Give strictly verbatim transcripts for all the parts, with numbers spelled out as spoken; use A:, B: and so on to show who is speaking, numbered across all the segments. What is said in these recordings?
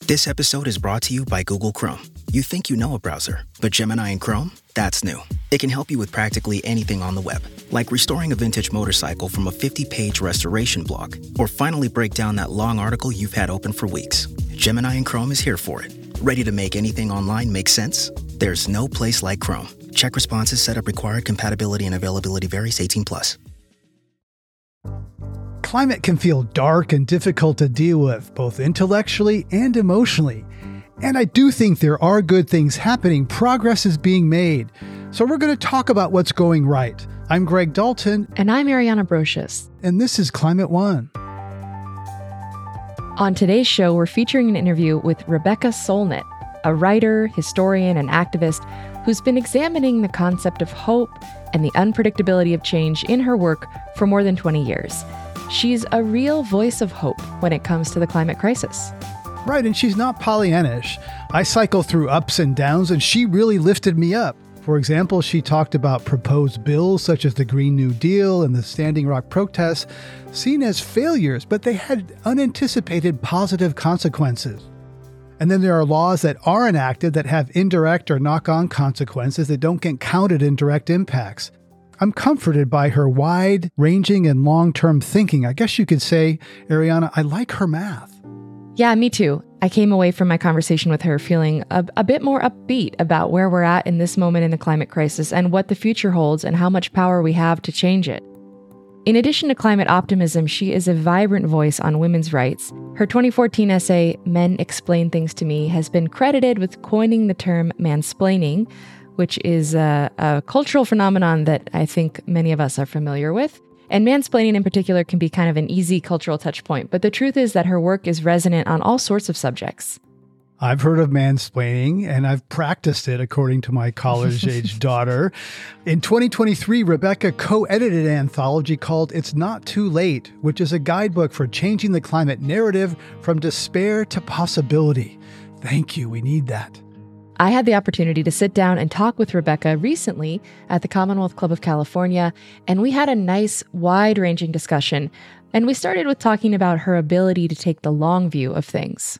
A: This episode is brought to you by Google Chrome. You think you know a browser, but Gemini and Chrome? That's new. It can help you with practically anything on the web, like restoring a vintage motorcycle from a fifty-page restoration blog, or finally break down that long article you've had open for weeks. Gemini and Chrome is here for it. Ready to make anything online make sense? There's no place like Chrome. Check responses, setup required, compatibility and availability varies, eighteen plus.
B: Climate can feel dark and difficult to deal with, both intellectually and emotionally. And I do think there are good things happening. Progress is being made. So we're going to talk about what's going right. I'm Greg Dalton.
C: And I'm Ariana Brocious.
B: And this is Climate One.
C: On today's show, we're featuring an interview with Rebecca Solnit, a writer, historian, and activist who's been examining the concept of hope and the unpredictability of change in her work for more than twenty years. She's a real voice of hope when it comes to the climate crisis.
B: Right, and she's not Pollyannish. I cycle through ups and downs, and she really lifted me up. For example, she talked about proposed bills such as the Green New Deal and the Standing Rock protests, seen as failures, but they had unanticipated positive consequences. And then there are laws that are enacted that have indirect or knock-on consequences that don't get counted in direct impacts. I'm comforted by her wide-ranging and long-term thinking. I guess you could say, Ariana, I like her math.
C: Yeah, me too. I came away from my conversation with her feeling a, a bit more upbeat about where we're at in this moment in the climate crisis and what the future holds and how much power we have to change it. In addition to climate optimism, she is a vibrant voice on women's rights. Her twenty fourteen essay, Men Explain Things to Me, has been credited with coining the term mansplaining, which is a, a cultural phenomenon that I think many of us are familiar with. And mansplaining in particular can be kind of an easy cultural touch point, but the truth is that her work is resonant on all sorts of subjects.
B: I've heard of mansplaining, and I've practiced it, according to my college-age daughter. In twenty twenty-three, Rebecca co-edited an anthology called It's Not Too Late, which is a guidebook for changing the climate narrative from despair to possibility. Thank you. We need that.
C: I had the opportunity to sit down and talk with Rebecca recently at the Commonwealth Club of California, and we had a nice, wide-ranging discussion. And we started with talking about her ability to take the long view of things.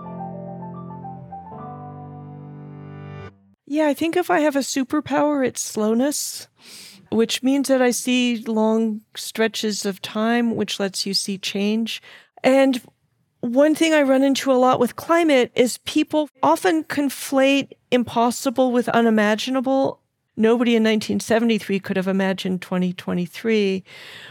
D: Yeah, I think if I have a superpower, it's slowness, which means that I see long stretches of time, which lets you see change. And one thing I run into a lot with climate is people often conflate impossible with unimaginable. Nobody in nineteen seventy-three could have imagined twenty twenty-three,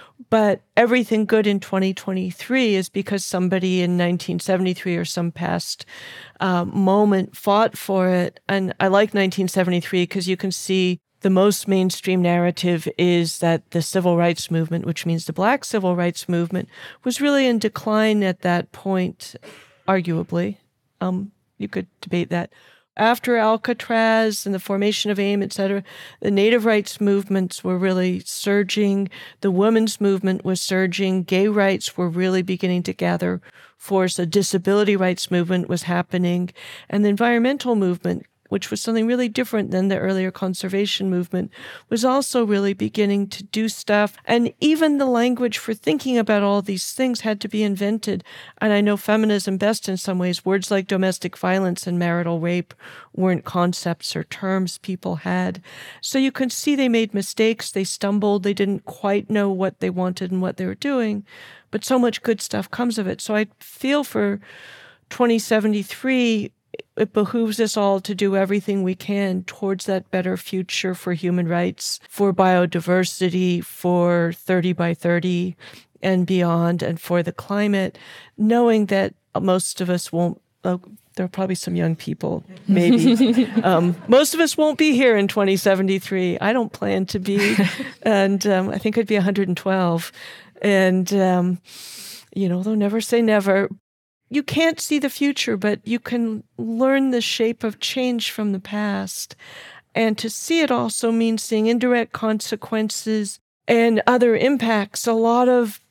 D: but everything good in twenty twenty-three is because somebody in nineteen seventy-three or some past uh, moment fought for it. And I like nineteen seventy-three because you can see the most mainstream narrative is that the civil rights movement, which means the Black civil rights movement, was really in decline at that point, arguably. Um, you could debate that. After Alcatraz and the formation of AIM, et cetera, the native rights movements were really surging. The women's movement was surging. Gay rights were really beginning to gather force. A disability rights movement was happening. And the environmental movement, which was something really different than the earlier conservation movement, was also really beginning to do stuff. And even the language for thinking about all these things had to be invented. And I know feminism best in some ways. Words like domestic violence and marital rape weren't concepts or terms people had. So you can see they made mistakes, they stumbled, they didn't quite know what they wanted and what they were doing. But so much good stuff comes of it. So I feel for twenty seventy-three, it behooves us all to do everything we can towards that better future for human rights, for biodiversity, for thirty by thirty and beyond, and for the climate, knowing that most of us won't, oh, there are probably some young people, maybe. um, most of us won't be here in twenty seventy-three. I don't plan to be, and um, I think I'd be one hundred twelve. And, um, you know, they'll never say never. You can't see the future, but you can learn the shape of change from the past. And to see it also means seeing indirect consequences and other impacts. A lot of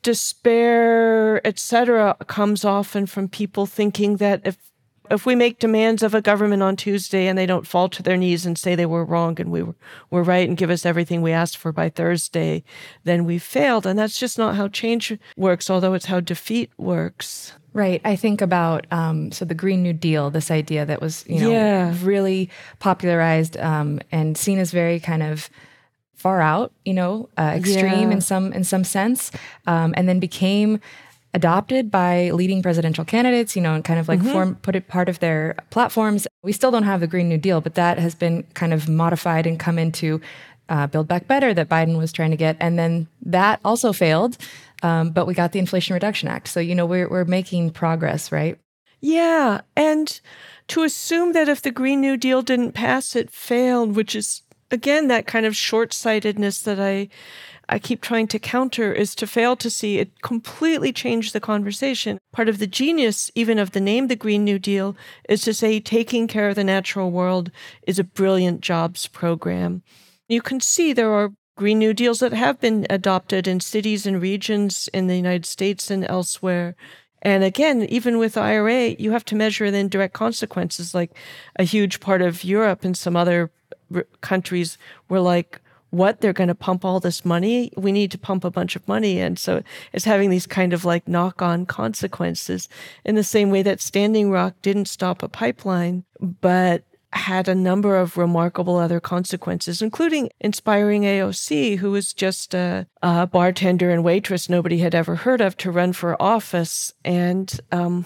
D: despair, et cetera, comes often from people thinking that if if we make demands of a government on Tuesday and they don't fall to their knees and say they were wrong and we were, were right and give us everything we asked for by Thursday, then we failed. And that's just not how change works, although it's how defeat works.
C: Right. I think about, um, so the Green New Deal, this idea that was, you know,
D: Yeah.
C: really popularized um, and seen as very kind of far out, you know, uh, extreme
D: Yeah.
C: in some in some sense, um, and then became adopted by leading presidential candidates, you know, and kind of like
D: Mm-hmm.
C: form put it part of their platforms. We still don't have the Green New Deal, but that has been kind of modified and come into uh, Build Back Better that Biden was trying to get, and then that also failed. Um, but we got the Inflation Reduction Act, so you know we're we're making progress, right?
D: Yeah. And to assume that if the Green New Deal didn't pass, it failed, which is, again, that kind of short-sightedness that I I keep trying to counter, is to fail to see it completely changed the conversation. Part of the genius, even of the name, the Green New Deal, is to say taking care of the natural world is a brilliant jobs program. You can see there are Green New Deals that have been adopted in cities and regions in the United States and elsewhere. And again, even with the I R A, you have to measure the indirect consequences. Like a huge part of Europe and some other r- countries were like, what, they're going to pump all this money? We need to pump a bunch of money. And so it's having these kind of like knock-on consequences in the same way that Standing Rock didn't stop a pipeline, but had a number of remarkable other consequences, including inspiring A O C, who was just a, a bartender and waitress nobody had ever heard of, to run for office. And um,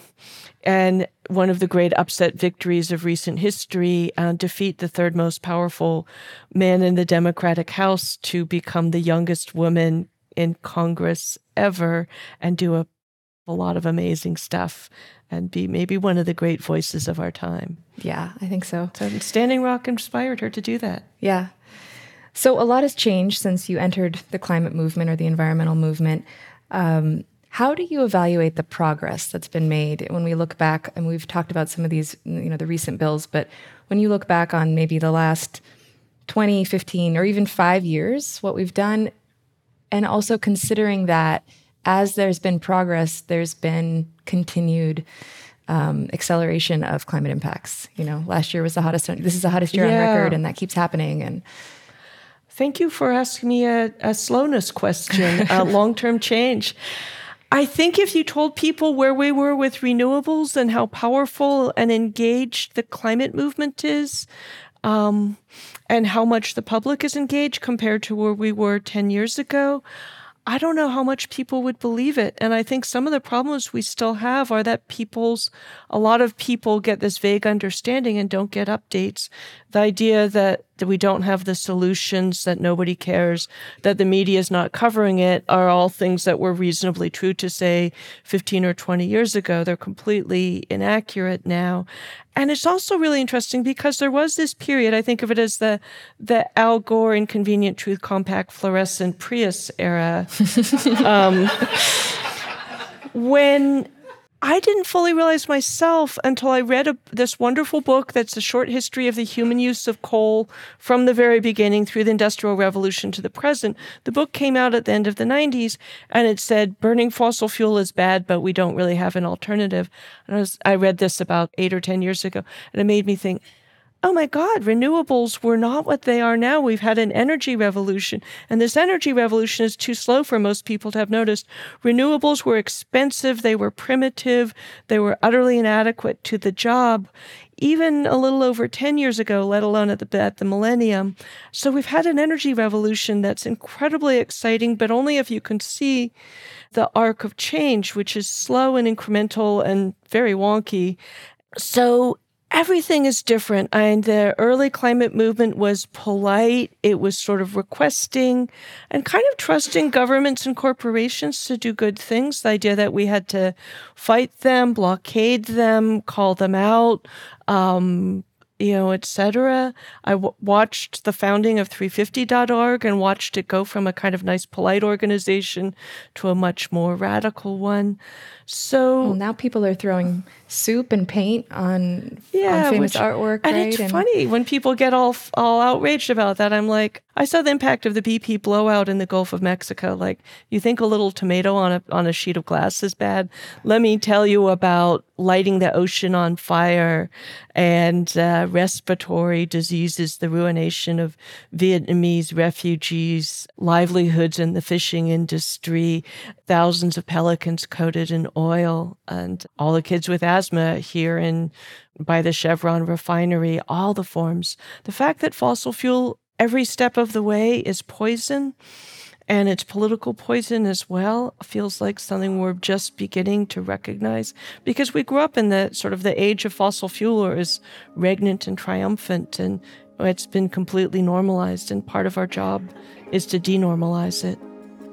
D: and one of the great upset victories of recent history, uh, defeat the third most powerful man in the Democratic House to become the youngest woman in Congress ever and do a, a lot of amazing stuff and be maybe one of the great voices of our time.
C: Yeah, I think so.
D: So Standing Rock inspired her to do that.
C: Yeah. So a lot has changed since you entered the climate movement or the environmental movement. Um, how do you evaluate the progress that's been made when we look back? And we've talked about some of these, you know, the recent bills, but when you look back on maybe the last twenty, fifteen, or even five years, what we've done, and also considering that as there's been progress, there's been continued um, acceleration of climate impacts. You know, last year was the hottest. This is the hottest year
D: Yeah.
C: on record, and that keeps happening. And
D: Thank you for asking me a, a slowness question, a long-term change. I think if you told people where we were with renewables and how powerful and engaged the climate movement is, um, and how much the public is engaged compared to where we were ten years ago, I don't know how much people would believe it. And I think some of the problems we still have are that people's, a lot of people get this vague understanding and don't get updates. The idea that, that we don't have the solutions, that nobody cares, that the media is not covering it, are all things that were reasonably true to say fifteen or twenty years ago. They're completely inaccurate now. And it's also really interesting because there was this period, I think of it as the the Al Gore Inconvenient Truth Compact fluorescent Prius era, um, when I didn't fully realize myself until I read a, this wonderful book that's a short history of the human use of coal from the very beginning through the Industrial Revolution to the present. The book came out at the end of the nineties, and it said, burning fossil fuel is bad, but we don't really have an alternative. And I, was, I read this about eight or ten years ago, and it made me think, oh my God, renewables were not what they are now. We've had an energy revolution, and this energy revolution is too slow for most people to have noticed. Renewables were expensive, they were primitive, they were utterly inadequate to the job, even a little over ten years ago, let alone at the, at the millennium. So we've had an energy revolution that's incredibly exciting, but only if you can see the arc of change, which is slow and incremental and very wonky. So everything is different. And the early climate movement was polite. It was sort of requesting and kind of trusting governments and corporations to do good things. The idea that we had to fight them, blockade them, call them out, um, you know, et cetera. I w- watched the founding of three fifty dot org and watched it go from a kind of nice, polite organization to a much more radical one. So
C: well, now people are throwing soup and paint on,
D: yeah,
C: on famous
D: which,
C: artwork,
D: and
C: right?
D: it's
C: and
D: funny when people get all all outraged about that. I'm like, I saw the impact of the B P blowout in the Gulf of Mexico. Like, you think a little tomato on a on a sheet of glass is bad? Let me tell you about lighting the ocean on fire and uh, uh, respiratory diseases, the ruination of Vietnamese refugees, livelihoods in the fishing industry, thousands of pelicans coated in oil, and all the kids with asthma here in by the Chevron refinery, all the forms. The fact that fossil fuel every step of the way is poison, and it's political poison as well, feels like something we're just beginning to recognize, because we grew up in the sort of the age of fossil fuel is regnant and triumphant, and it's been completely normalized, and part of our job is to denormalize it.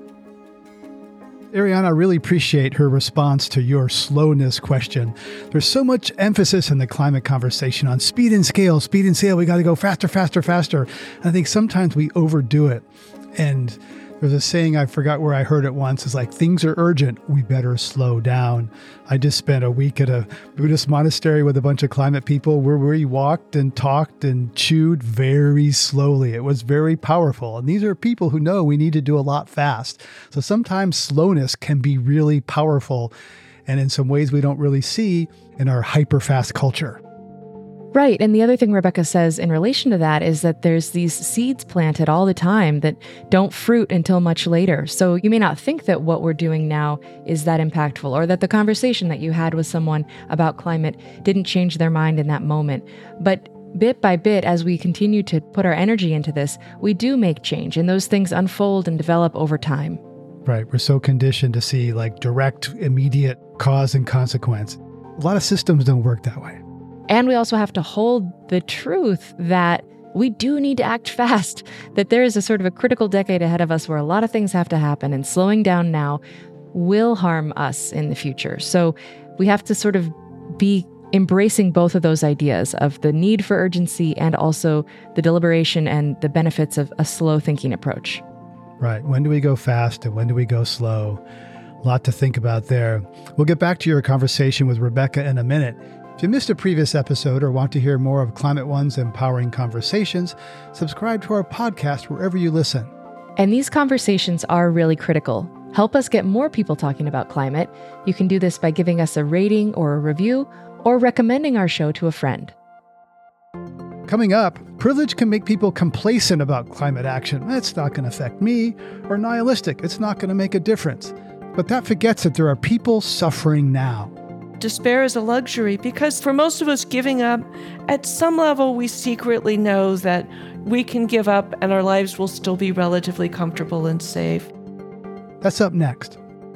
B: Ariana, I really appreciate her response to your slowness question. There's so much emphasis in the climate conversation on speed and scale, speed and scale. We got to go faster, faster, faster. I think sometimes we overdo it. And there's a saying, I forgot where I heard it once, is like, things are urgent, we better slow down. I just spent a week at a Buddhist monastery with a bunch of climate people where we walked and talked and chewed very slowly. It was very powerful. And these are people who know we need to do a lot fast. So sometimes slowness can be really powerful, and in some ways we don't really see in our hyper-fast culture.
C: Right. And the other thing Rebecca says in relation to that is that there's these seeds planted all the time that don't fruit until much later. So you may not think that what we're doing now is that impactful, or that the conversation that you had with someone about climate didn't change their mind in that moment. But bit by bit, as we continue to put our energy into this, we do make change, and those things unfold and develop over time.
B: Right. We're so conditioned to see like direct, immediate cause and consequence. A lot of systems don't work that way.
C: And we also have to hold the truth that we do need to act fast, that there is a sort of a critical decade ahead of us where a lot of things have to happen, and slowing down now will harm us in the future. So we have to sort of be embracing both of those ideas of the need for urgency and also the deliberation and the benefits of a slow thinking approach.
B: Right. When do we go fast and when do we go slow? A lot to think about there. We'll get back to your conversation with Rebecca in a minute. If you missed a previous episode or want to hear more of Climate One's empowering conversations, subscribe to our podcast wherever you listen.
C: And these conversations are really critical. Help us get more people talking about climate. You can do this by giving us a rating or a review, or recommending our show to a friend.
B: Coming up, privilege can make people complacent about climate action. It's not going to affect me, or nihilistic. It's not going to make a difference. But that forgets that there are people suffering now.
D: Despair is a luxury, because for most of us, giving up, at some level, we secretly know that we can give up and our lives will still be relatively comfortable and safe.
B: That's up next.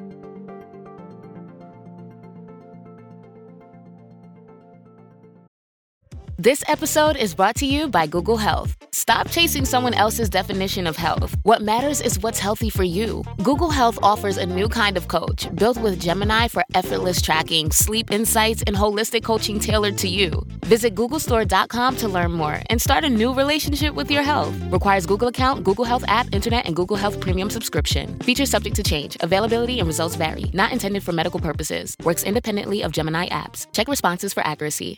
E: This episode is brought to you by Google Health. Stop chasing someone else's definition of health. What matters is what's healthy for you. Google Health offers a new kind of coach built with Gemini for effortless tracking, sleep insights, and holistic coaching tailored to you. Visit google store dot com to learn more and start a new relationship with your health. Requires Google account, Google Health app, internet, and Google Health premium subscription. Features subject to change. Availability and results vary. Not intended for medical purposes. Works independently of Gemini apps. Check responses for accuracy.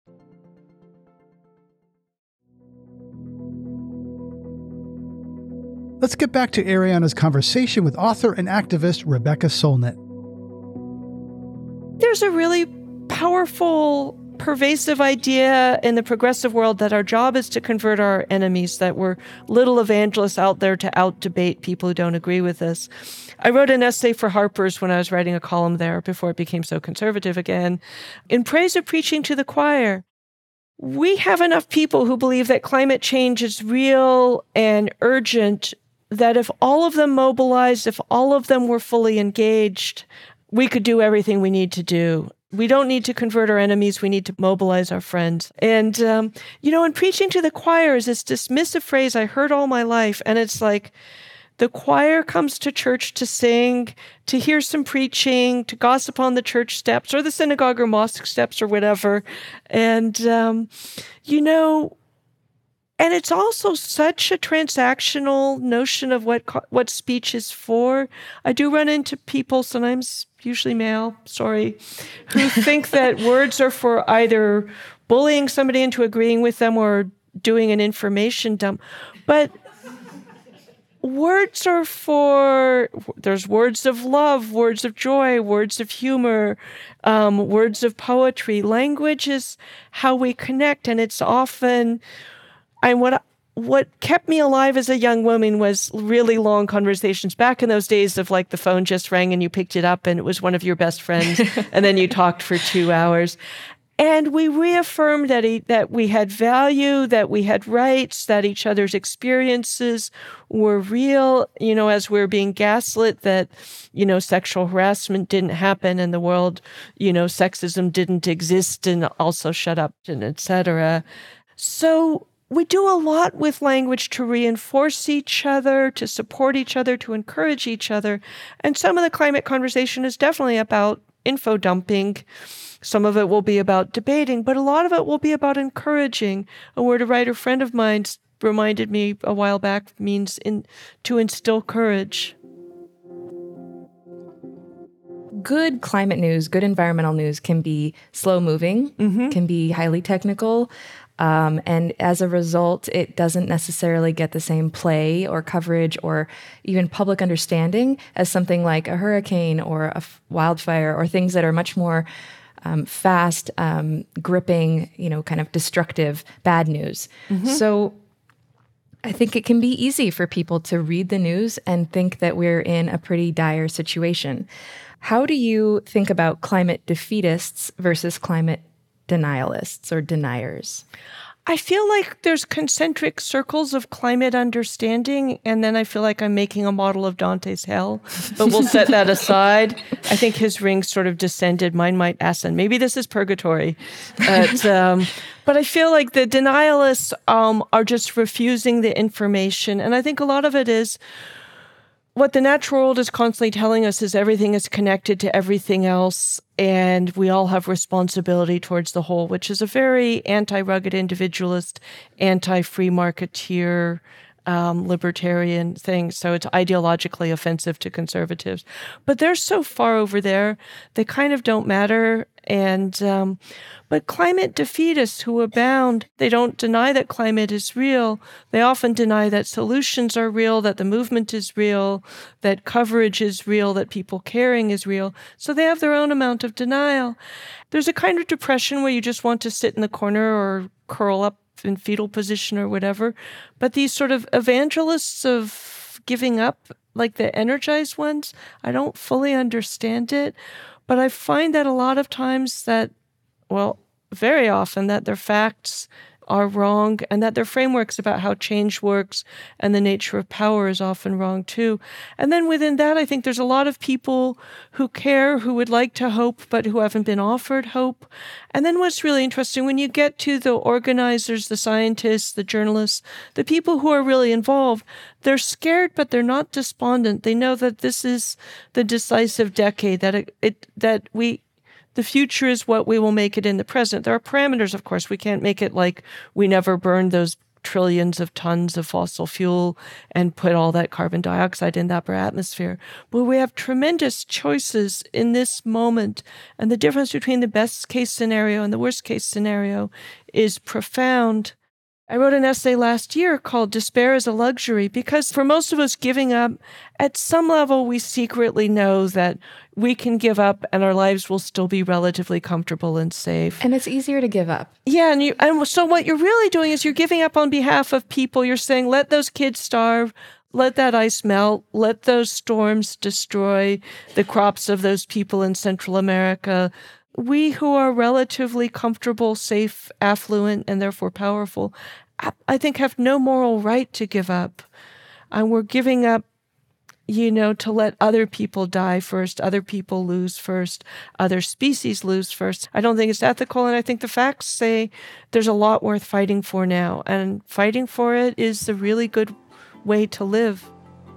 B: Let's get back to Ariana's conversation with author and activist Rebecca Solnit.
D: There's a really powerful, pervasive idea in the progressive world that our job is to convert our enemies, that we're little evangelists out there to out-debate people who don't agree with us. I wrote an essay for Harper's when I was writing a column there before it became so conservative again, in praise of preaching to the choir. We have enough people who believe that climate change is real and urgent, that if all of them mobilized, if all of them were fully engaged, we could do everything we need to do. We don't need to convert our enemies. We need to mobilize our friends. And, um, you know, in preaching to the choir is this dismissive phrase I heard all my life. And it's like, the choir comes to church to sing, to hear some preaching, to gossip on the church steps or the synagogue or mosque steps or whatever. And, um, you know, and it's also such a transactional notion of what what speech is for. I do run into people, sometimes usually male, sorry, who think that words are for either bullying somebody into agreeing with them or doing an information dump. But words are for, there's words of love, words of joy, words of humor, um, words of poetry. Language is how we connect, and it's often, I what what kept me alive as a young woman was really long conversations back in those days of like the phone just rang and you picked it up and it was one of your best friends and then you talked for two hours. And we reaffirmed that he, that we had value, that we had rights, that each other's experiences were real, you know, as we we're being gaslit that, you know, sexual harassment didn't happen in the world, you know, sexism didn't exist and also shut up and et cetera. So we do a lot with language to reinforce each other, to support each other, to encourage each other. And some of the climate conversation is definitely about info dumping. Some of it will be about debating, but a lot of it will be about encouraging. A word a writer friend of mine reminded me a while back means in, to instill courage.
C: Good climate news, good environmental news can be slow-moving, mm-hmm. can be highly technical, um, and as a result, it doesn't necessarily get the same play or coverage or even public understanding as something like a hurricane or a f- wildfire or things that are much more um, fast, um, gripping, you know, kind of destructive bad news. Mm-hmm. So I think it can be easy for people to read the news and think that we're in a pretty dire situation. How do you think about climate defeatists versus climate denialists or deniers?
D: I feel like there's concentric circles of climate understanding, and then I feel like I'm making a model of Dante's hell, but we'll set that aside. I think his ring sort of descended, mine might ascend. Maybe this is purgatory. But, um, but I feel like the denialists um, are just refusing the information, and I think a lot of it is what the natural world is constantly telling us is everything is connected to everything else, and we all have responsibility towards the whole, which is a very anti-rugged individualist, anti-free marketeer, um, libertarian thing. So it's ideologically offensive to conservatives. But they're so far over there, they kind of don't matter. And um, but climate defeatists who abound, they don't deny that climate is real. They often deny that solutions are real, that the movement is real, that coverage is real, that people caring is real. So they have their own amount of denial. There's a kind of depression where you just want to sit in the corner or curl up in fetal position or whatever. But these sort of evangelists of giving up, like the energized ones, I don't fully understand it. But I find that a lot of times that, well, very often that their facts are wrong and that their frameworks about how change works and the nature of power is often wrong too. And then within that, I think there's a lot of people who care, who would like to hope, but who haven't been offered hope. And then what's really interesting, when you get to the organizers, the scientists, the journalists, the people who are really involved, they're scared, but they're not despondent. They know that this is the decisive decade, that it, it that we the future is what we will make it in the present. There are parameters, of course. We can't make it like we never burned those trillions of tons of fossil fuel and put all that carbon dioxide in the upper atmosphere. But we have tremendous choices in this moment. And the difference between the best case scenario and the worst case scenario is profound. I wrote an essay last year called Despair is a Luxury, because for most of us, giving up, at some level, we secretly know that we can give up and our lives will still be relatively comfortable and safe.
C: And it's easier to give up.
D: Yeah, and, you, and so what you're really doing is you're giving up on behalf of people. You're saying, let those kids starve, let that ice melt, let those storms destroy the crops of those people in Central America. We who are relatively comfortable, safe, affluent, and therefore powerful, I think have no moral right to give up. And we're giving up, you know, to let other people die first, other people lose first, other species lose first. I don't think it's ethical, and I think the facts say there's a lot worth fighting for now. And fighting for it is a really good way to live.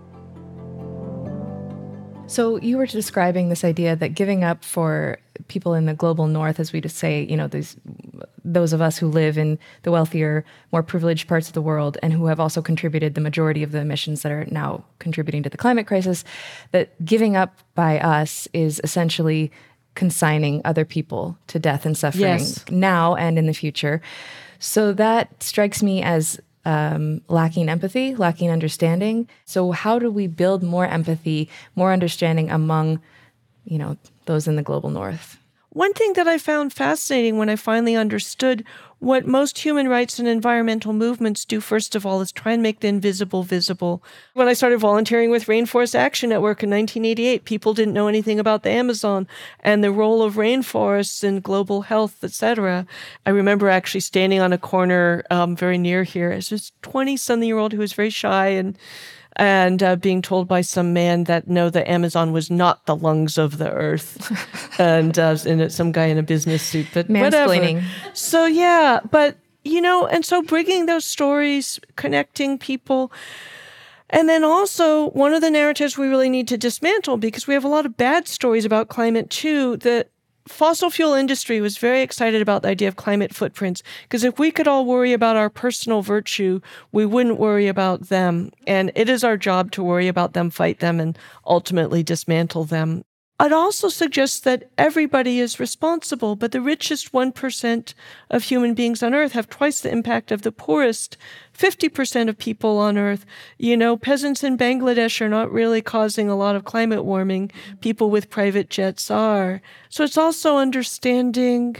C: So you were describing this idea that giving up for people in the global north, as we just say, you know, these, those of us who live in the wealthier, more privileged parts of the world and who have also contributed the majority of the emissions that are now contributing to the climate crisis, that giving up by us is essentially consigning other people to death and suffering, yes, now and in the future. So that strikes me as um, lacking empathy, lacking understanding. So how do we build more empathy, more understanding among, you know, those in the global north?
D: One thing that I found fascinating when I finally understood what most human rights and environmental movements do, first of all, is try and make the invisible visible. When I started volunteering with Rainforest Action Network in nineteen eighty-eight, people didn't know anything about the Amazon and the role of rainforests in global health, et cetera. I remember actually standing on a corner um, very near here as this twenty-something-year-old who was very shy and and uh, being told by some man that, no, the Amazon was not the lungs of the earth. and uh, and some guy in a business suit, but
C: mansplaining.
D: Whatever. So, yeah, but, you know, and so bringing those stories, connecting people. And then also, one of the narratives we really need to dismantle, because we have a lot of bad stories about climate, too, that fossil fuel industry was very excited about the idea of climate footprints, because if we could all worry about our personal virtue, we wouldn't worry about them. And it is our job to worry about them, fight them, and ultimately dismantle them. I'd also suggest that everybody is responsible, but the richest one percent of human beings on Earth have twice the impact of the poorest fifty percent of people on Earth. You know, peasants in Bangladesh are not really causing a lot of climate warming. People with private jets are. So it's also understanding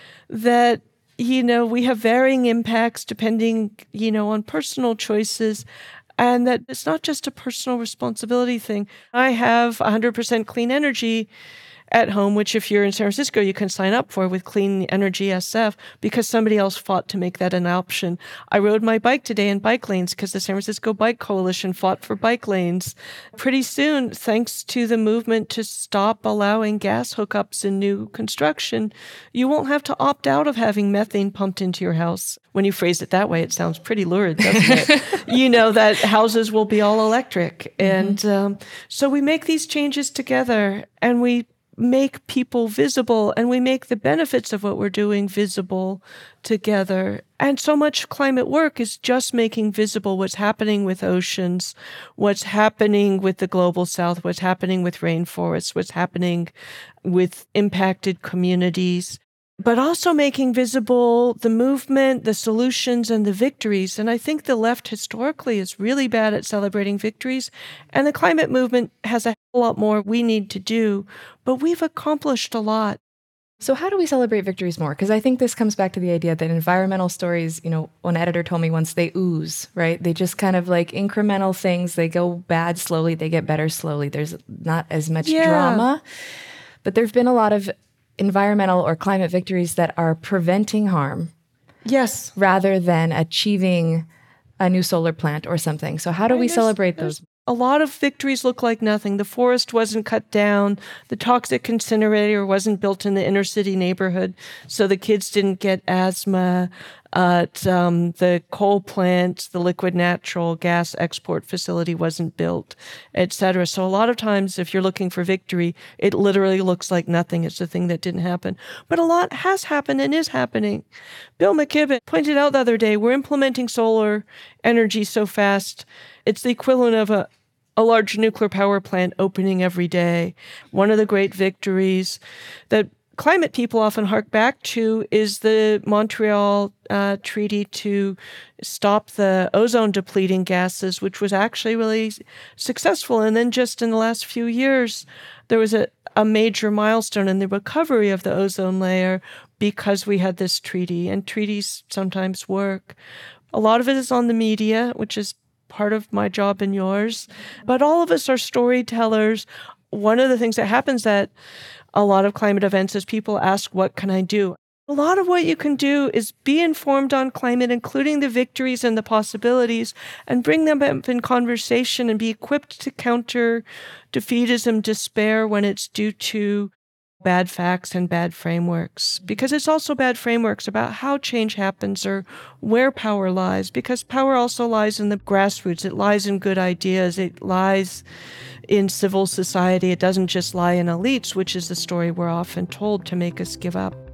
D: that, you know, we have varying impacts depending, you know, on personal choices. And that it's not just a personal responsibility thing. I have one hundred percent clean energy at home, which if you're in San Francisco, you can sign up for with Clean Energy S F, because somebody else fought to make that an option. I rode my bike today in bike lanes because the San Francisco Bike Coalition fought for bike lanes. Pretty soon, thanks to the movement to stop allowing gas hookups in new construction, you won't have to opt out of having methane pumped into your house. When you phrase it that way, it sounds pretty lurid, doesn't it? You know, that houses will be all electric. And mm-hmm. um, so we make these changes together, and we make people visible, and we make the benefits of what we're doing visible together. And so much climate work is just making visible what's happening with oceans, what's happening with the global south, what's happening with rainforests, what's happening with impacted communities, but also making visible the movement, the solutions, and the victories. And I think the left historically is really bad at celebrating victories, and the climate movement has a lot more we need to do, but we've accomplished a lot.
C: So how do we celebrate victories more? Because I think this comes back to the idea that environmental stories, you know, one editor told me once, they ooze, right? They just kind of like incremental things. They go bad slowly, they get better slowly. There's not as much
D: yeah.
C: drama, but there've been a lot of environmental or climate victories that are preventing harm.
D: Yes.
C: Rather than achieving a new solar plant or something. So how do
D: right,
C: we
D: there's,
C: celebrate
D: there's
C: those?
D: A lot of victories look like nothing. The forest wasn't cut down. The toxic incinerator wasn't built in the inner city neighborhood, so the kids didn't get asthma. Uh, um, the coal plant, the liquid natural gas export facility wasn't built, et cetera. So a lot of times, if you're looking for victory, it literally looks like nothing. It's the thing that didn't happen. But a lot has happened and is happening. Bill McKibben pointed out the other day, we're implementing solar energy so fast, it's the equivalent of a a large nuclear power plant opening every day. One of the great victories that climate people often hark back to is the Montreal uh, Treaty to stop the ozone depleting gases, which was actually really successful. And then just in the last few years, there was a, a major milestone in the recovery of the ozone layer because we had this treaty, and treaties sometimes work. A lot of it is on the media, which is part of my job and yours, but all of us are storytellers. One of the things that happens at a lot of climate events is people ask, what can I do? A lot of what you can do is be informed on climate, including the victories and the possibilities, and bring them up in conversation and be equipped to counter defeatism, despair when it's due to bad facts and bad frameworks, because it's also bad frameworks about how change happens or where power lies, because power also lies in the grassroots. It lies in good ideas. It lies in civil society. It doesn't just lie in elites, which is the story we're often told to make us give up.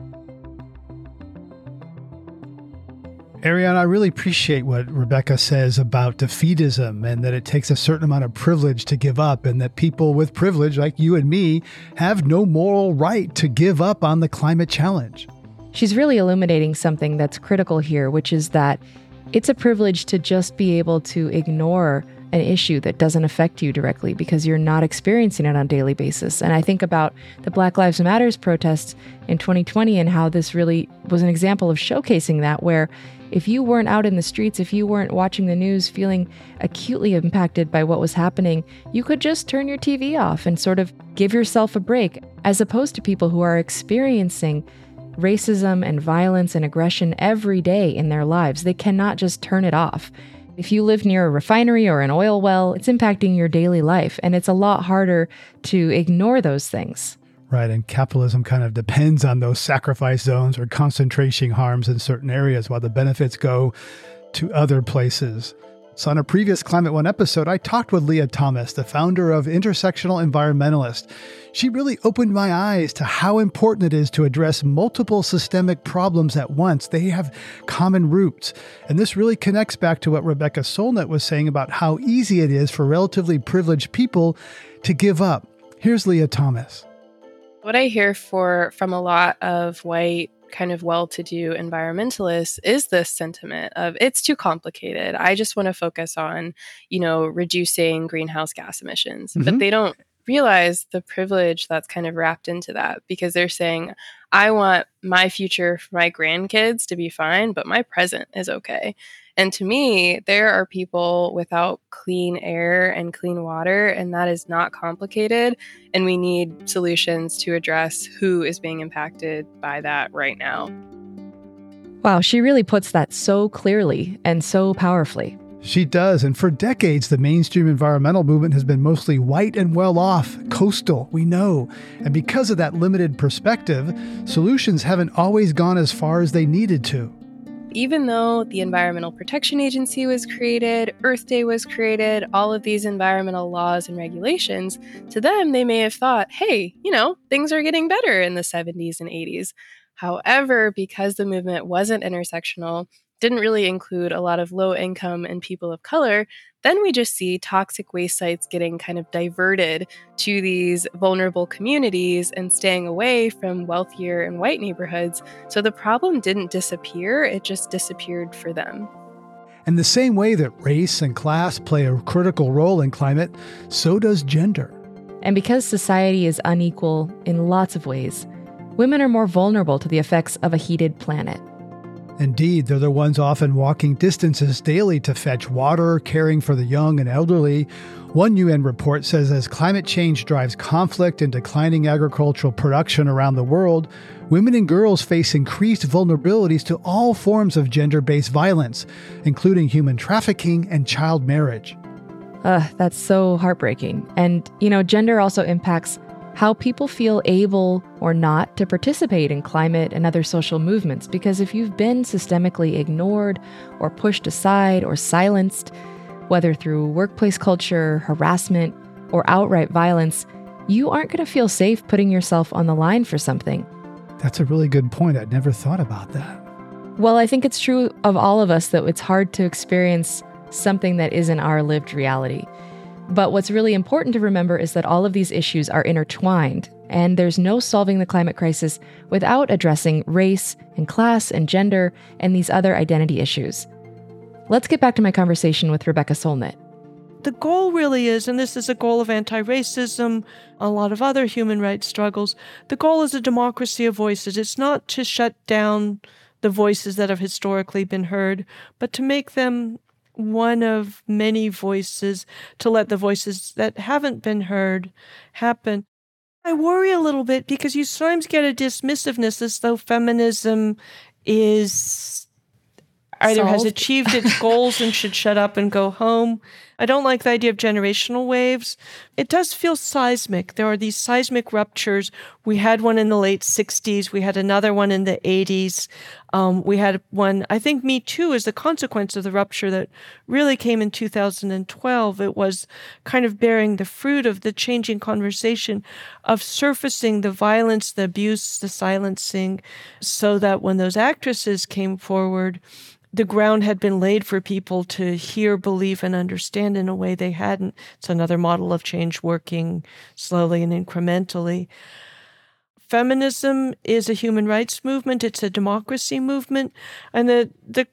B: Ariane, I really appreciate what Rebecca says about defeatism and that it takes a certain amount of privilege to give up, and that people with privilege like you and me have no moral right to give up on the climate challenge.
C: She's really illuminating something that's critical here, which is that It's a privilege to just be able to ignore an issue that doesn't affect you directly because you're not experiencing it on a daily basis. And I think about the Black Lives Matters protests in twenty twenty and how this really was an example of showcasing that, where if you weren't out in the streets, if you weren't watching the news feeling acutely impacted by what was happening, you could just turn your T V off and sort of give yourself a break, as opposed to people who are experiencing racism and violence and aggression every day in their lives. They cannot just turn it off. If you live near a refinery or an oil well, it's impacting your daily life, and it's a lot harder to ignore those things.
B: Right, and capitalism kind of depends on those sacrifice zones or concentration harms in certain areas while the benefits go to other places. So on a previous Climate One episode, I talked with Leah Thomas, the founder of Intersectional Environmentalist. She really opened my eyes to how important it is to address multiple systemic problems at once. They have common roots. And this really connects back to what Rebecca Solnit was saying about how easy it is for relatively privileged people to give up. Here's Leah Thomas.
F: What I hear for from a lot of white kind of well-to-do environmentalists is this sentiment of it's too complicated. I just want to focus on, you know, reducing greenhouse gas emissions. Mm-hmm. But they don't realize the privilege that's kind of wrapped into that, because they're saying, I want my future for my grandkids to be fine, but my present is okay. And to me, there are people without clean air and clean water, and that is not complicated. And we need solutions to address who is being impacted by that right now.
C: Wow, she really puts that so clearly and so powerfully.
B: She does. And for decades, the mainstream environmental movement has been mostly white and well-off, coastal, we know. And because of that limited perspective, solutions haven't always gone as far as they needed to.
F: Even though the Environmental Protection Agency was created, Earth Day was created, all of these environmental laws and regulations, to them, they may have thought, hey, you know, things are getting better in the seventies and eighties. However, because the movement wasn't intersectional, didn't really include a lot of low income and people of color, then we just see toxic waste sites getting kind of diverted to these vulnerable communities and staying away from wealthier and white neighborhoods. So the problem didn't disappear, it just disappeared for them.
B: In the same way that race and class play a critical role in climate, so does gender.
C: And because society is unequal in lots of ways, women are more vulnerable to the effects of a heated planet.
B: Indeed, they're the ones often walking distances daily to fetch water, caring for the young and elderly. One U N report says as climate change drives conflict and declining agricultural production around the world, women and girls face increased vulnerabilities to all forms of gender-based violence, including human trafficking and child marriage.
C: Ugh, that's so heartbreaking. And, you know, gender also impacts how people feel able or not to participate in climate and other social movements. Because if you've been systemically ignored or pushed aside or silenced, whether through workplace culture, harassment, or outright violence, you aren't going to feel safe putting yourself on the line for something.
B: That's a really good point. I'd never thought about that.
C: Well, I think it's true of all of us that it's hard to experience something that isn't our lived reality. But what's really important to remember is that all of these issues are intertwined, and there's no solving the climate crisis without addressing race and class and gender and these other identity issues. Let's get back to my conversation with Rebecca Solnit.
D: The goal really is, and this is a goal of anti-racism, a lot of other human rights struggles, the goal is a democracy of voices. It's not to shut down the voices that have historically been heard, but to make them one of many voices, to let the voices that haven't been heard happen. I worry a little bit because you sometimes get a dismissiveness as though feminism is either
C: Solved.
D: has achieved its goals and should shut up and go home. I don't like the idea of generational waves. It does feel seismic. There are these seismic ruptures. We had one in the late sixties. We had another one in the eighties. Um, we had one, I think Me Too is the consequence of the rupture that really came in two thousand twelve. It was kind of bearing the fruit of the changing conversation of surfacing the violence, the abuse, the silencing, so that when those actresses came forward, the ground had been laid for people to hear, believe, and understand in a way they hadn't. It's another model of change working slowly and incrementally. Feminism is a human rights movement. It's a democracy movement. And the, the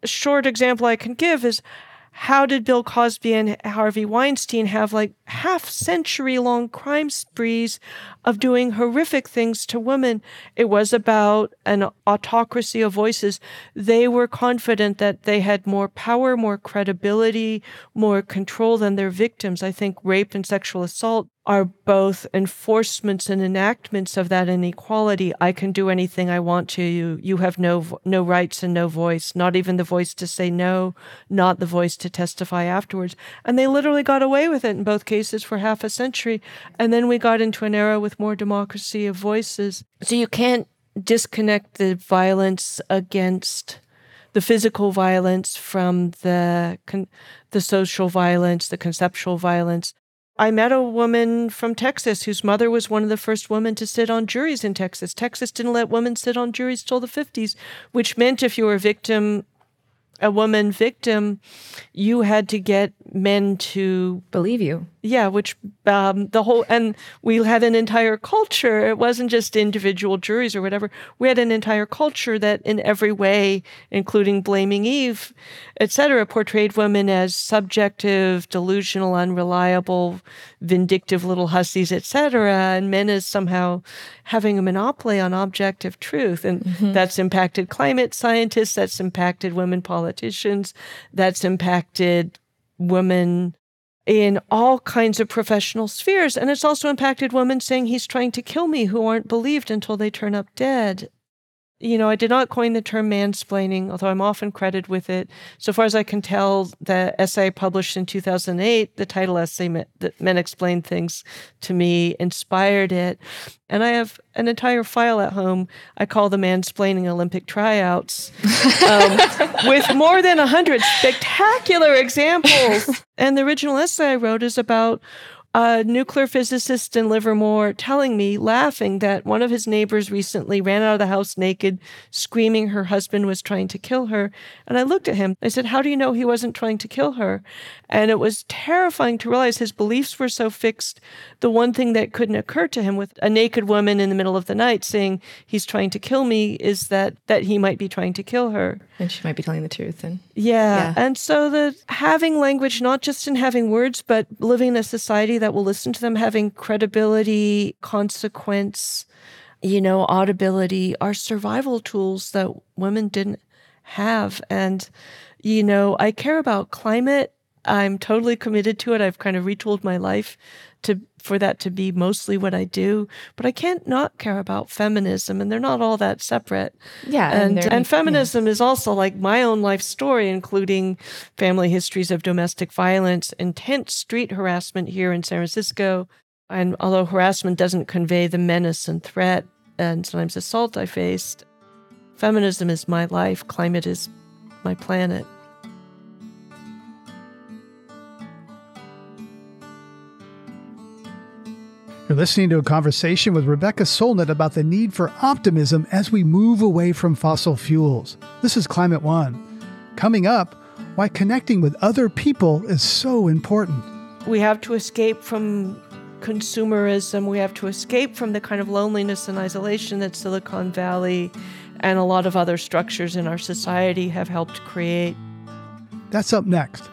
D: short example I can give is, how did Bill Cosby and Harvey Weinstein have like half century long crime sprees of doing horrific things to women? It was about an autocracy of voices. They were confident that they had more power, more credibility, more control than their victims. I think rape and sexual assault are both enforcements and enactments of that inequality. I can do anything I want to you. You have no no rights and no voice, not even the voice to say no, not the voice to testify afterwards. And they literally got away with it in both cases for half a century. And then we got into an era with more democracy of voices. So you can't disconnect the violence against the physical violence from the con- the social violence, the conceptual violence. I met a woman from Texas whose mother was one of the first women to sit on juries in Texas. Texas didn't let women sit on juries till the fifties, which meant if you were a victim, a woman victim, you had to get men to
C: believe you.
D: Yeah, which um, the whole, and we had an entire culture. It wasn't just individual juries or whatever. We had an entire culture that in every way, including blaming Eve, et cetera, portrayed women as subjective, delusional, unreliable, vindictive little hussies, et cetera, and men as somehow having a monopoly on objective truth. And mm-hmm. that's impacted climate scientists, that's impacted women politicians, that's impacted women in all kinds of professional spheres. And it's also impacted women saying he's trying to kill me who aren't believed until they turn up dead. You know, I did not coin the term mansplaining, although I'm often credited with it. So far as I can tell, the essay I published in two thousand eight, the title essay, that Men Explain Things to Me, inspired it. And I have an entire file at home I call the Mansplaining Olympic Tryouts, um, with more than one hundred spectacular examples. And the original essay I wrote is about a nuclear physicist in Livermore telling me, laughing, that one of his neighbors recently ran out of the house naked, screaming her husband was trying to kill her. And I looked at him. I said, how do you know he wasn't trying to kill her? And it was terrifying to realize his beliefs were so fixed. The one thing that couldn't occur to him with a naked woman in the middle of the night saying he's trying to kill me is that that he might be trying to kill her.
C: And she might be telling the truth. And
D: yeah. yeah. And so the having language, not just in having words, but living in a society that will listen to them, having credibility, consequence, you know, audibility, are survival tools that women didn't have. And, you know, I care about climate. I'm totally committed to it. I've kind of retooled my life to for that to be mostly what I do. But I can't not care about feminism, and they're not all that separate.
C: Yeah.
D: And and, and feminism yeah. is also like my own life story, including family histories of domestic violence, intense street harassment here in San Francisco. And although harassment doesn't convey the menace and threat and sometimes assault I faced, feminism is my life. Climate is my planet.
B: You're listening to a conversation with Rebecca Solnit about the need for optimism as we move away from fossil fuels. This is Climate One. Coming up, why connecting with other people is so important.
D: We have to escape from consumerism. We have to escape from the kind of loneliness and isolation that Silicon Valley and a lot of other structures in our society have helped create.
B: That's up next.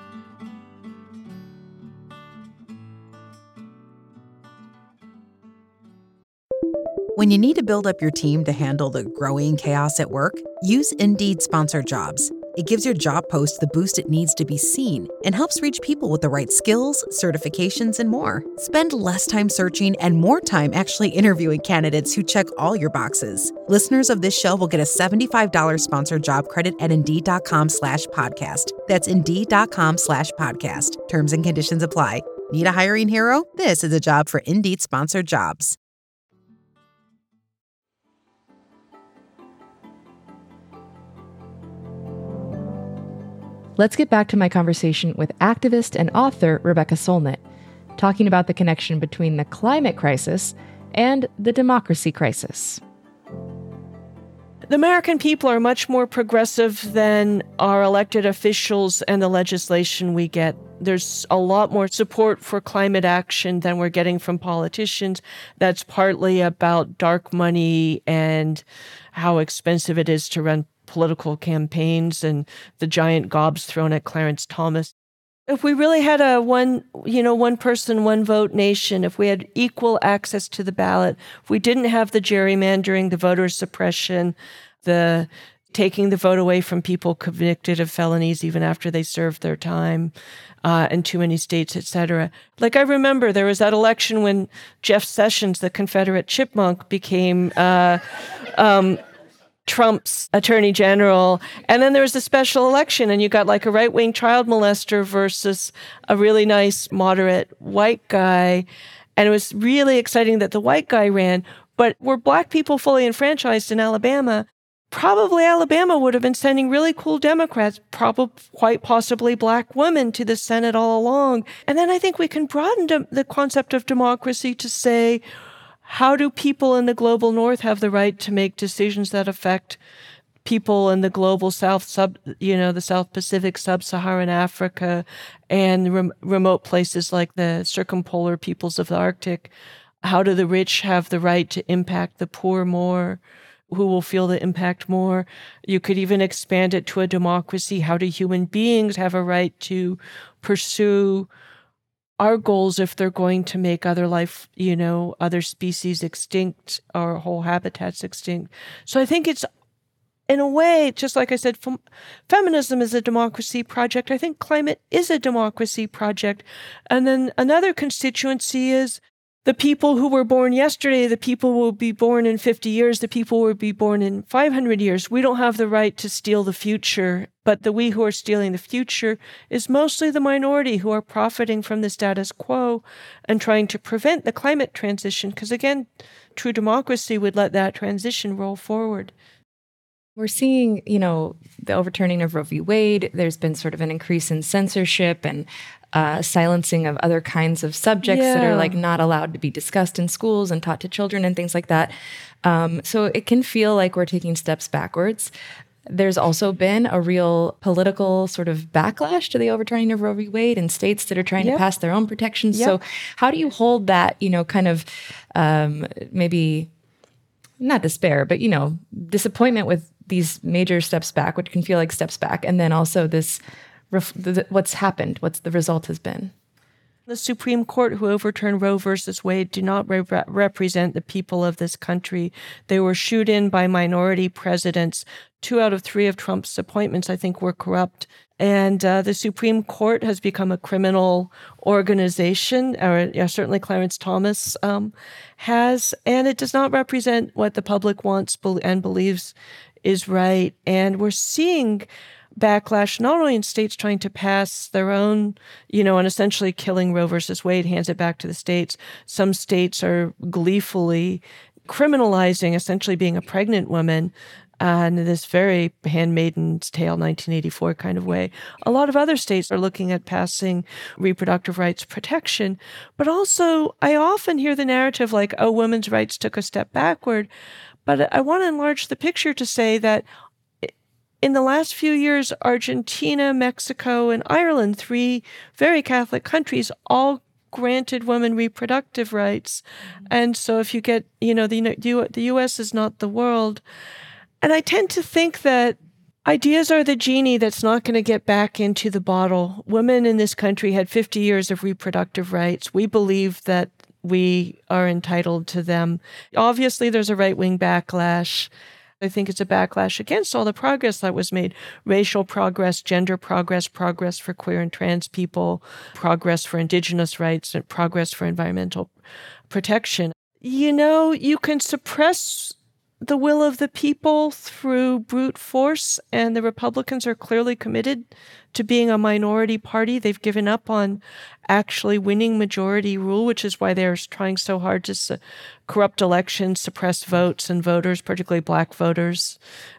G: When you need to build up your team to handle the growing chaos at work, use Indeed Sponsored Jobs. It gives your job post the boost it needs to be seen and helps reach people with the right skills, certifications, and more. Spend less time searching and more time actually interviewing candidates who check all your boxes. Listeners of this show will get a seventy-five dollars sponsored job credit at Indeed.com slash podcast. That's Indeed.com slash podcast. Terms and conditions apply. Need a hiring hero? This is a job for Indeed Sponsored Jobs.
C: Let's get back to my conversation with activist and author Rebecca Solnit, talking about the connection between the climate crisis and the democracy crisis.
D: The American people are much more progressive than our elected officials and the legislation we get. There's a lot more support for climate action than we're getting from politicians. That's partly about dark money and how expensive it is to run political campaigns and the giant gobs thrown at Clarence Thomas. If we really had a one, you know, one person, one vote nation, if we had equal access to the ballot, if we didn't have the gerrymandering, the voter suppression, the taking the vote away from people convicted of felonies even after they served their time, uh, in too many states, et cetera. Like I remember there was that election when Jeff Sessions, the Confederate chipmunk, became uh, um, Trump's attorney general. And then there was a special election and you got like a right-wing child molester versus a really nice, moderate white guy. And it was really exciting that the white guy ran. But were Black people fully enfranchised in Alabama, probably Alabama would have been sending really cool Democrats, probably quite possibly Black women, to the Senate all along. And then I think we can broaden de- the concept of democracy to say, how do people in the global North have the right to make decisions that affect people in the global South, sub, you know, the South Pacific, Sub-Saharan Africa, and rem- remote places like the circumpolar peoples of the Arctic? How do the rich have the right to impact the poor more? Who will feel the impact more? You could even expand it to a democracy. How do human beings have a right to pursue our goals if they're going to make other life, you know, other species extinct or whole habitats extinct? So I think it's, in a way, just like I said, fem- feminism is a democracy project. I think climate is a democracy project. And then another constituency is the people who were born yesterday, the people who will be born in fifty years, the people who will be born in five hundred years. We don't have the right to steal the future, but the we who are stealing the future is mostly the minority who are profiting from the status quo and trying to prevent the climate transition. Because again, true democracy would let that transition roll forward.
C: We're seeing, you know, the overturning of Roe v. Wade. There's been sort of an increase in censorship and uh, silencing of other kinds of subjects
D: yeah.
C: that are like not allowed to be discussed in schools and taught to children and things like that. Um, so it can feel like we're taking steps backwards. There's also been a real political sort of backlash to the overturning of Roe v. Wade in states that are trying yep. to pass their own protections. Yep. So how do you hold that, you know, kind of um, maybe not despair, but, you know, disappointment with these major steps back, which can feel like steps back, and then also this, ref- the, what's happened, what's the result has been?
D: The Supreme Court who overturned Roe versus Wade do not re- represent the people of this country. They were shooed in by minority presidents. Two out of three of Trump's appointments, I think, were corrupt. And uh, the Supreme Court has become a criminal organization, or yeah, certainly Clarence Thomas um, has, and it does not represent what the public wants and believes is right. And we're seeing backlash not only in states trying to pass their own, you know, and essentially killing Roe versus Wade, hands it back to the states. Some states are gleefully criminalizing essentially being a pregnant woman uh, in this very Handmaid's Tale nineteen eighty-four kind of way. A lot of other states are looking at passing reproductive rights protection. But also, I often hear the narrative like, oh, women's rights took a step backward. But I want to enlarge the picture to say that in the last few years, Argentina, Mexico, and Ireland, three very Catholic countries, all granted women reproductive rights. And so if you get, you know, the, the U S is not the world. And I tend to think that ideas are the genie that's not going to get back into the bottle. Women in this country had fifty years of reproductive rights. We believe that we are entitled to them. Obviously, there's a right-wing backlash. I think it's a backlash against all the progress that was made. Racial progress, gender progress, progress for queer and trans people, progress for indigenous rights, and progress for environmental protection. You know, you can suppress the will of the people through brute force, and the Republicans are clearly committed to being a minority party. They've given up on actually winning majority rule, which is why they're trying so hard to su- corrupt elections, suppress votes and voters, particularly Black voters.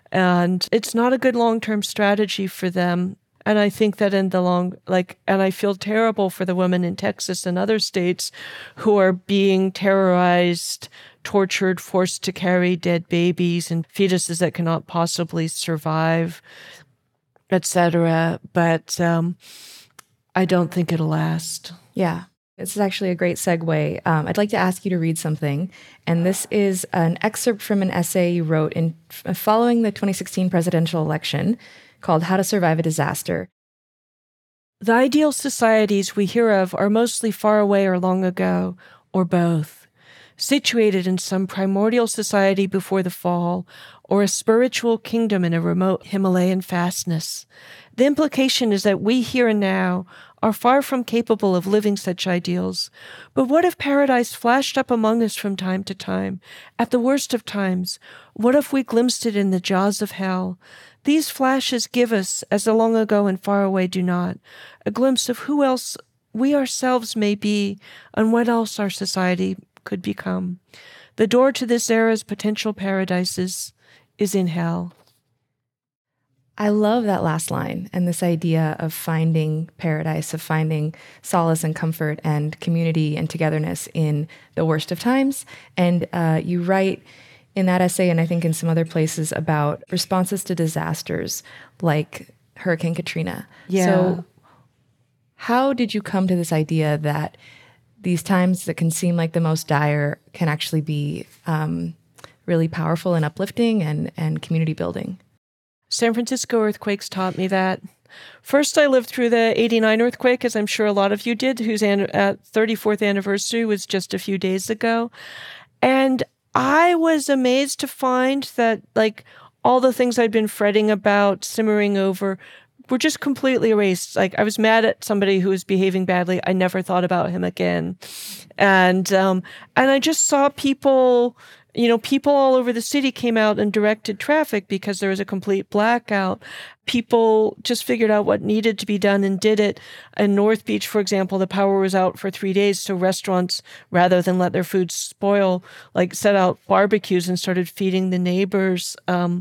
D: And it's not a good long-term strategy for them. And I think that in the long, like, and I feel terrible for the women in Texas and other states who are being terrorized, tortured, forced to carry dead babies and fetuses that cannot possibly survive, et cetera. But um, I don't think it'll last.
C: Yeah. This is actually a great segue. Um, I'd like to ask you to read something. And this is an excerpt from an essay you wrote in following the twenty sixteen presidential election called How to Survive a Disaster.
D: The ideal societies we hear of are mostly far away or long ago, or both, situated in some primordial society before the fall, or a spiritual kingdom in a remote Himalayan fastness. The implication is that we here and now are far from capable of living such ideals. But what if paradise flashed up among us from time to time? At the worst of times, what if we glimpsed it in the jaws of hell? These flashes give us, as the long ago and far away do not, a glimpse of who else we ourselves may be and what else our society could become. The door to this era's potential paradises is in hell.
C: I love that last line and this idea of finding paradise, of finding solace and comfort and community and togetherness in the worst of times. And uh, you write in that essay, and I think in some other places, about responses to disasters like Hurricane Katrina.
D: Yeah.
C: So how did you come to this idea that these times that can seem like the most dire can actually be um, really powerful and uplifting and, and community building?
D: San Francisco earthquakes taught me that. First, I lived through the eighty-nine earthquake, as I'm sure a lot of you did, whose an- uh, thirty-fourth anniversary was just a few days ago. And I was amazed to find that, like, all the things I'd been fretting about, simmering over, were just completely erased. Like, I was mad at somebody who was behaving badly. I never thought about him again. And, um, and I just saw people... You know, people all over the city came out and directed traffic because there was a complete blackout. People just figured out what needed to be done and did it. In North Beach, for example, the power was out for three days. So restaurants, rather than let their food spoil, like set out barbecues and started feeding the neighbors. Um,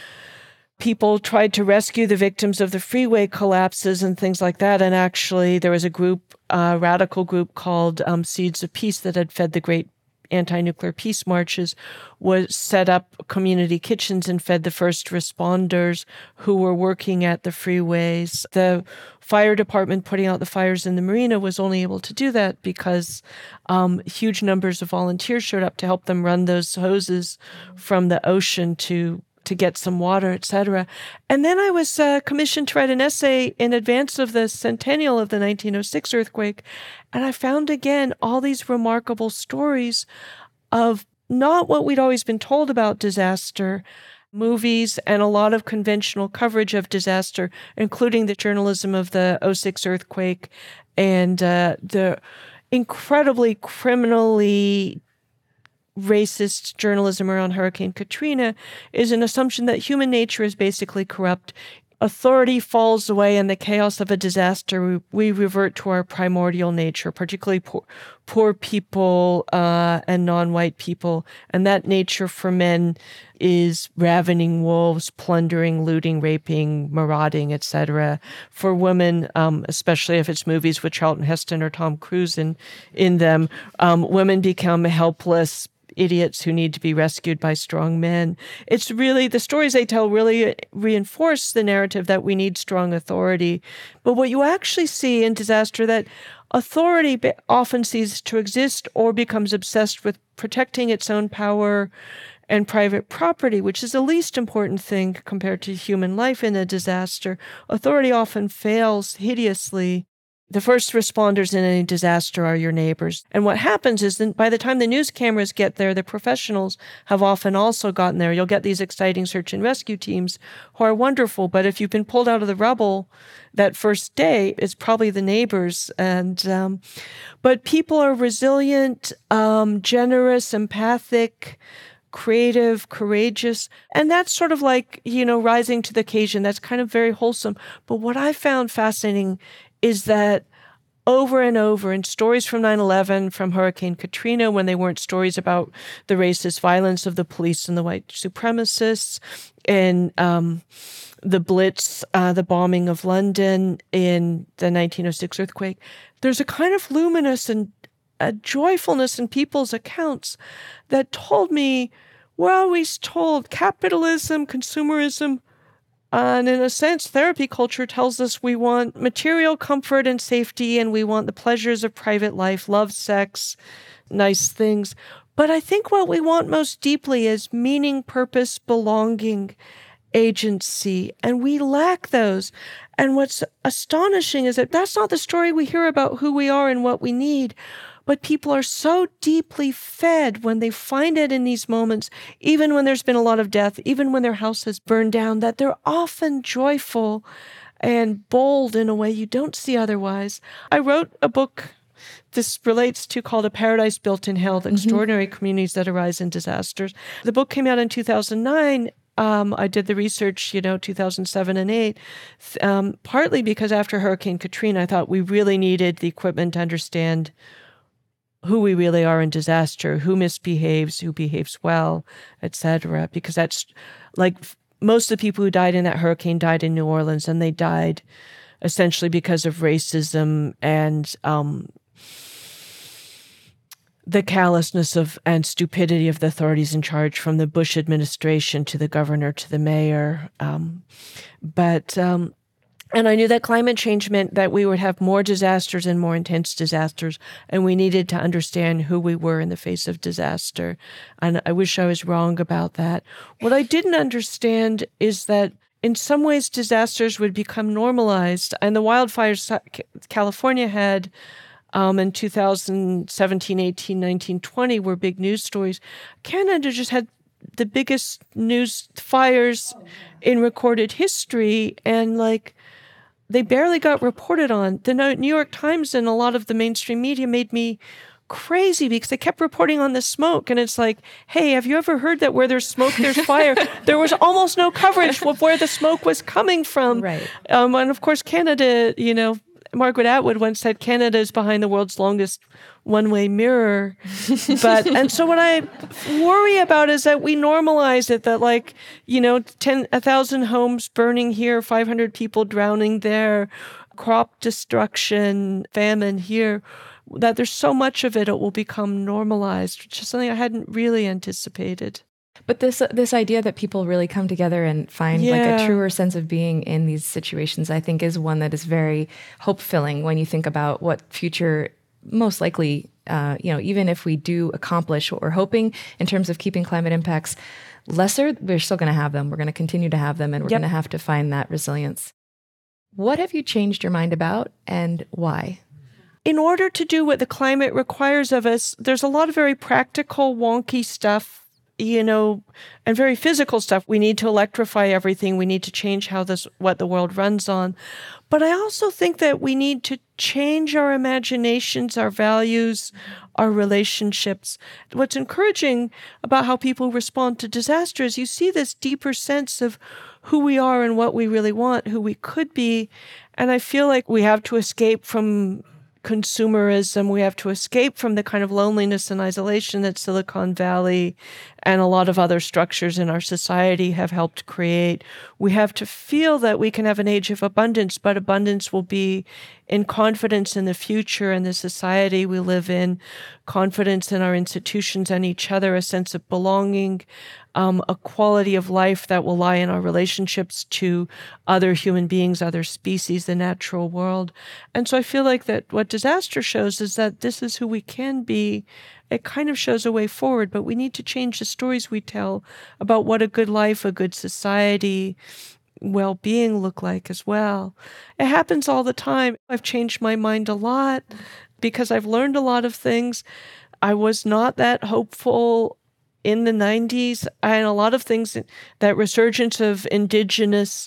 D: people tried to rescue the victims of the freeway collapses and things like that. And actually, there was a group, a radical group called um, Seeds of Peace that had fed the great anti-nuclear peace marches, was set up community kitchens and fed the first responders who were working at the freeways. The fire department putting out the fires in the marina was only able to do that because um, huge numbers of volunteers showed up to help them run those hoses from the ocean to to get some water, et cetera. And then I was uh, commissioned to write an essay in advance of the centennial of the nineteen oh six earthquake. And I found again all these remarkable stories of not what we'd always been told about disaster, movies and a lot of conventional coverage of disaster, including the journalism of the oh six earthquake and uh, the incredibly criminally racist journalism around Hurricane Katrina, is an assumption that human nature is basically corrupt. Authority falls away in the chaos of a disaster. We, we revert to our primordial nature, particularly poor, poor people uh, and non-white people. And that nature for men is ravening wolves, plundering, looting, raping, marauding, et cetera. For women, um, especially if it's movies with Charlton Heston or Tom Cruise in, in them, um, women become helpless idiots who need to be rescued by strong men. It's really, the stories they tell really reinforce the narrative that we need strong authority. But what you actually see in disaster, that authority often ceases to exist or becomes obsessed with protecting its own power and private property, which is the least important thing compared to human life in a disaster. Authority often fails hideously. The first responders in any disaster are your neighbors. And what happens is that by the time the news cameras get there, the professionals have often also gotten there. You'll get these exciting search and rescue teams who are wonderful. But if you've been pulled out of the rubble that first day, it's probably the neighbors. And um, but people are resilient, um, generous, empathic, creative, courageous. And that's sort of like, you know, rising to the occasion. That's kind of very wholesome. But what I found fascinating is that over and over in stories from nine eleven, from Hurricane Katrina, when they weren't stories about the racist violence of the police and the white supremacists, and um, the Blitz, uh, the bombing of London in the nineteen oh six earthquake, there's a kind of luminous and a joyfulness in people's accounts that told me, we're always told capitalism, consumerism, And in a sense, therapy culture tells us we want material comfort and safety, and we want the pleasures of private life, love, sex, nice things. But I think what we want most deeply is meaning, purpose, belonging, agency, and we lack those. And what's astonishing is that that's not the story we hear about who we are and what we need. But people are so deeply fed when they find it in these moments, even when there's been a lot of death, even when their house has burned down, that they're often joyful and bold in a way you don't see otherwise. I wrote a book this relates to called A Paradise Built in Hell, the mm-hmm. extraordinary communities that arise in disasters. The book came out in two thousand nine. Um, I did the research, you know, two thousand seven and eight, um, partly because after Hurricane Katrina, I thought we really needed the equipment to understand who we really are in disaster, who misbehaves, who behaves well, et cetera. Because that's like most of the people who died in that hurricane died in New Orleans, and they died essentially because of racism and um, the callousness of and stupidity of the authorities in charge, from the Bush administration to the governor to the mayor. Um, but um, and I knew that climate change meant that we would have more disasters and more intense disasters, and we needed to understand who we were in the face of disaster. And I wish I was wrong about that. What I didn't understand is that in some ways disasters would become normalized, and the wildfires California had Um, in two thousand seventeen, eighteen, nineteen, twenty were big news stories. Canada just had the biggest news fires in recorded history, and like they barely got reported on. The New York Times and a lot of the mainstream media made me crazy because they kept reporting on the smoke, and it's like, hey, have you ever heard that where there's smoke, there's fire? There was almost no coverage of where the smoke was coming from.
C: Right.
D: Um, and of course, Canada, you know, Margaret Atwood once said Canada is behind the world's longest one-way mirror. But and so what I worry about is that we normalize it, that like, you know, ten, a thousand homes burning here, five hundred people drowning there, crop destruction, famine here, that there's so much of it, it will become normalized, which is something I hadn't really anticipated.
C: But this this idea that people really come together and find
D: yeah.
C: like a truer sense of being in these situations, I think is one that is very hope-filling when you think about what future, most likely, uh, you know, even if we do accomplish what we're hoping in terms of keeping climate impacts lesser, we're still going to have them. We're going to continue to have them, and we're yep. going to have to find that resilience. What have you changed your mind about, and why?
D: In order to do what the climate requires of us, there's a lot of very practical, wonky stuff, you know, and very physical stuff. We need to electrify everything. We need to change how this, what the world runs on. But I also think that we need to change our imaginations, our values, our relationships. What's encouraging about how people respond to disaster is you see this deeper sense of who we are and what we really want, who we could be. And I feel like we have to escape from consumerism. We have to escape from the kind of loneliness and isolation that Silicon Valley and a lot of other structures in our society have helped create. We have to feel that we can have an age of abundance, but abundance will be in confidence in the future and the society we live in, confidence in our institutions and each other, a sense of belonging, um, a quality of life that will lie in our relationships to other human beings, other species, the natural world. And so I feel like that what disaster shows is that this is who we can be. It kind of shows a way forward, but we need to change the stories we tell about what a good life, a good society, well-being look like as well. It happens all the time. I've changed my mind a lot because I've learned a lot of things. I was not that hopeful in the nineties, and a lot of things, that resurgence of indigenous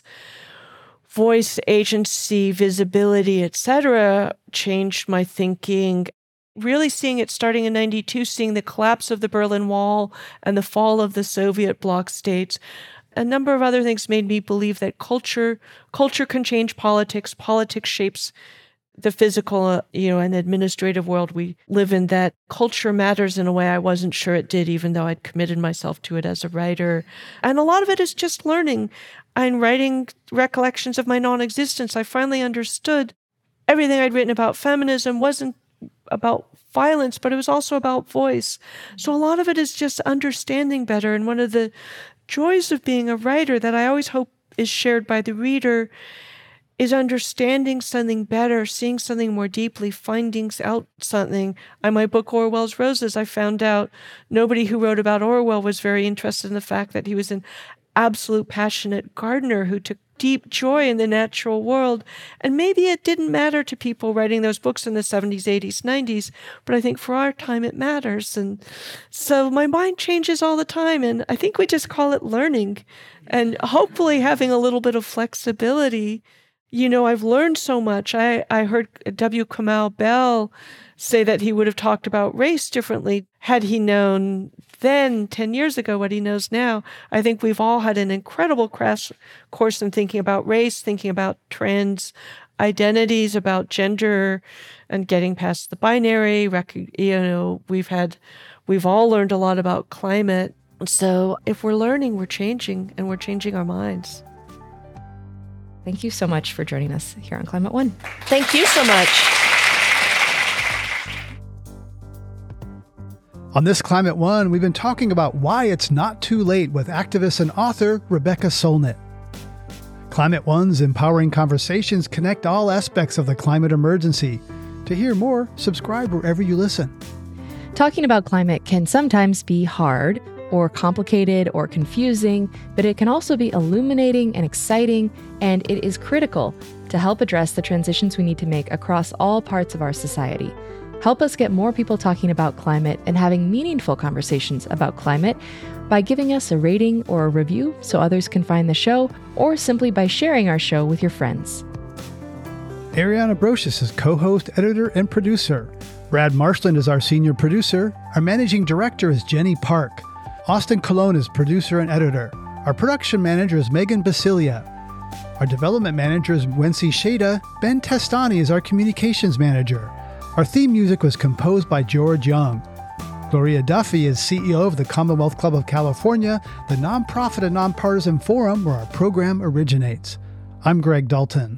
D: voice, agency, visibility, et cetera, changed my thinking. Really seeing it starting in ninety-two, seeing the collapse of the Berlin Wall and the fall of the Soviet bloc states. A number of other things made me believe that culture culture can change politics. Politics shapes the physical, uh, you know, and administrative world we live in, that culture matters in a way I wasn't sure it did, even though I'd committed myself to it as a writer. And a lot of it is just learning. I'm writing recollections of my non-existence. I finally understood everything I'd written about feminism wasn't about violence, but it was also about voice. So a lot of it is just understanding better. And one of the joys of being a writer that I always hope is shared by the reader is understanding something better, seeing something more deeply, finding out something. In my book, Orwell's Roses, I found out nobody who wrote about Orwell was very interested in the fact that he was an absolute passionate gardener who took deep joy in the natural world. And maybe it didn't matter to people writing those books in the seventies, eighties, nineties, but I think for our time it matters. And so my mind changes all the time, and I think we just call it learning and hopefully having a little bit of flexibility. You know, I've learned so much. I, I heard W. Kamau Bell say that he would have talked about race differently had he known then, ten years ago, what he knows now. I think we've all had an incredible crash course in thinking about race, thinking about trans identities, about gender, and getting past the binary. You know, we've had, we've all learned a lot about climate. So if we're learning, we're changing, and we're changing our minds.
C: Thank you so much for joining us here on Climate One.
D: Thank you so much.
B: On this Climate One, we've been talking about why it's not too late with activist and author Rebecca Solnit. Climate One's empowering conversations connect all aspects of the climate emergency. To hear more, subscribe wherever you listen.
C: Talking about climate can sometimes be hard or complicated or confusing, but it can also be illuminating and exciting, and it is critical to help address the transitions we need to make across all parts of our society. Help us get more people talking about climate and having meaningful conversations about climate by giving us a rating or a review so others can find the show, or simply by sharing our show with your friends.
B: Ariana Brocious is co-host, editor, and producer. Brad Marshland is our senior producer. Our managing director is Jenny Park. Austin Colon is producer and editor. Our production manager is Megan Basilia. Our development manager is Wency Shada. Ben Testani is our communications manager. Our theme music was composed by George Young. Gloria Duffy is C E O of the Commonwealth Club of California, the nonprofit and nonpartisan forum where our program originates. I'm Greg Dalton.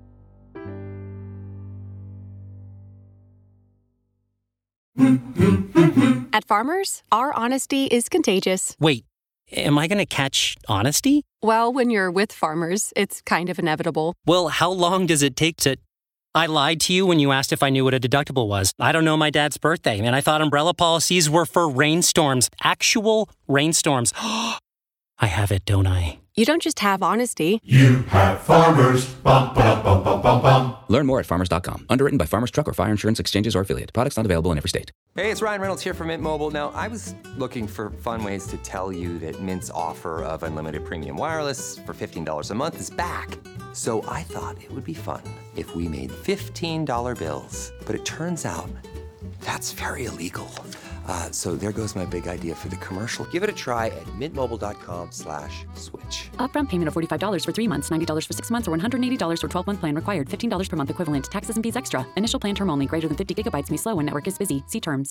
H: At Farmers, our honesty is contagious.
I: Wait, am I going to catch honesty?
H: Well, when you're with Farmers, it's kind of inevitable.
I: Well, how long does it take to... I lied to you when you asked if I knew what a deductible was. I don't know my dad's birthday, and I thought umbrella policies were for rainstorms. Actual rainstorms. I have it, don't I?
H: You don't just have honesty.
J: You have Farmers. Bum, ba, bum, bum, bum, bum.
K: Learn more at farmers dot com. Underwritten by Farmers Truck or Fire Insurance Exchanges or Affiliate. Products not available in every state.
L: Hey, it's Ryan Reynolds here from Mint Mobile. Now, I was looking for fun ways to tell you that Mint's offer of unlimited premium wireless for fifteen dollars a month is back. So I thought it would be fun if we made fifteen dollar bills. But it turns out that's very illegal. Uh, so there goes my big idea for the commercial. Give it a try at mintmobile.com slash switch.
M: Upfront payment of forty-five dollars for three months, ninety dollars for six months, or one hundred eighty dollars for twelve-month plan required. fifteen dollars per month equivalent. Taxes and fees extra. Initial plan term only. Greater than fifty gigabytes may slow when network is busy. See terms.